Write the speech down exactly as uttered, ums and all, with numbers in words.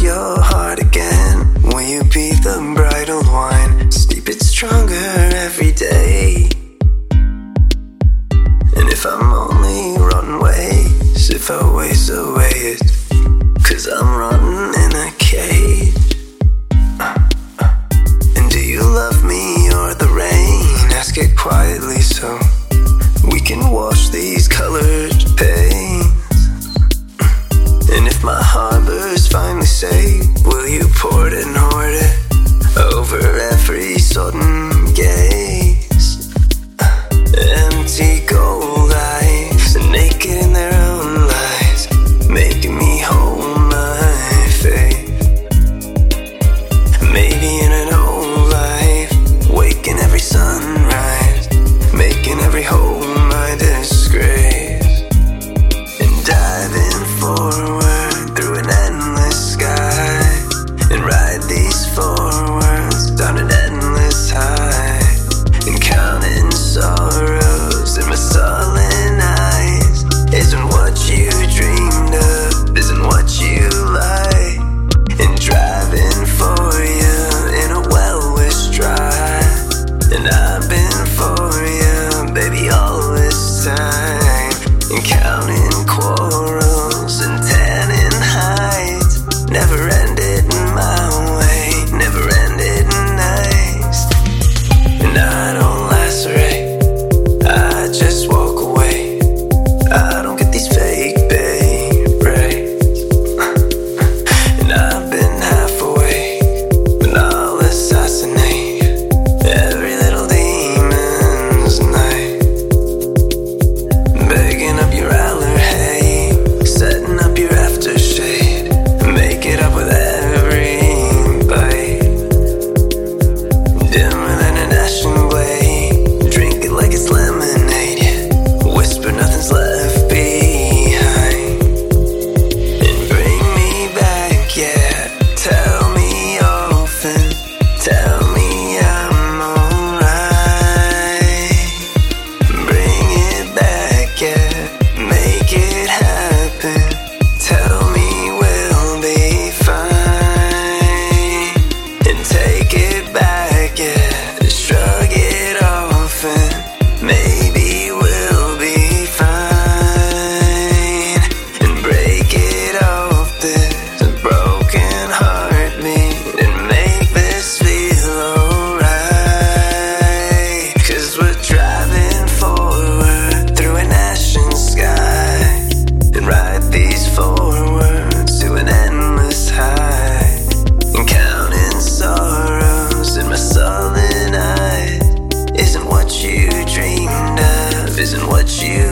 your heart again? Will you be the bridal wine? Steep it stronger every day. And if I'm only running ways, if I waste away it, cause I'm running in a cage. And do you love me or the rain? Ask it quietly so we can wash these colored pains. And if my harbor's finally safe, will you pour it and hoard it over every sudden gaze? Empty gold eyes, naked in their own lies, making me hold my faith. Maybe in an old life, waking every sunrise, making every hole my disgrace. And diving forward through an endless sky, and ride these four worlds down an endless high, and counting sorrows in my sullen eyes. Isn't what you dreamed of, isn't what you like. And driving for you in a well-wished drive, and I've been for you, baby, all this time. And counting quarrels and tanning hides, never ended my way, never ended nice. And I don't lacerate, I just walk away. I don't get these fake babe rays. And I've been half awake, and I'll assassinate every little demon's night. Begging up your allerhate, setting up your aftershade, make it up with every bite. Dimmer than an ashen blade, drink it like it's lemonade, yeah. Whisper nothing's left behind. And bring me back, yeah. Tell me often, tell me I'm alright. Bring it back, yeah. Make it happen. Tell me we'll be fine. And take it back, yeah. Shrug it off and maybe we'll be fine. And break it off this broken heartbeat and make this feel alright. Cause we're driving forward through an ashen sky, and ride these forwards to an endless high, and counting sorrows in my sullen eyes. Isn't what you dreamed of, isn't what you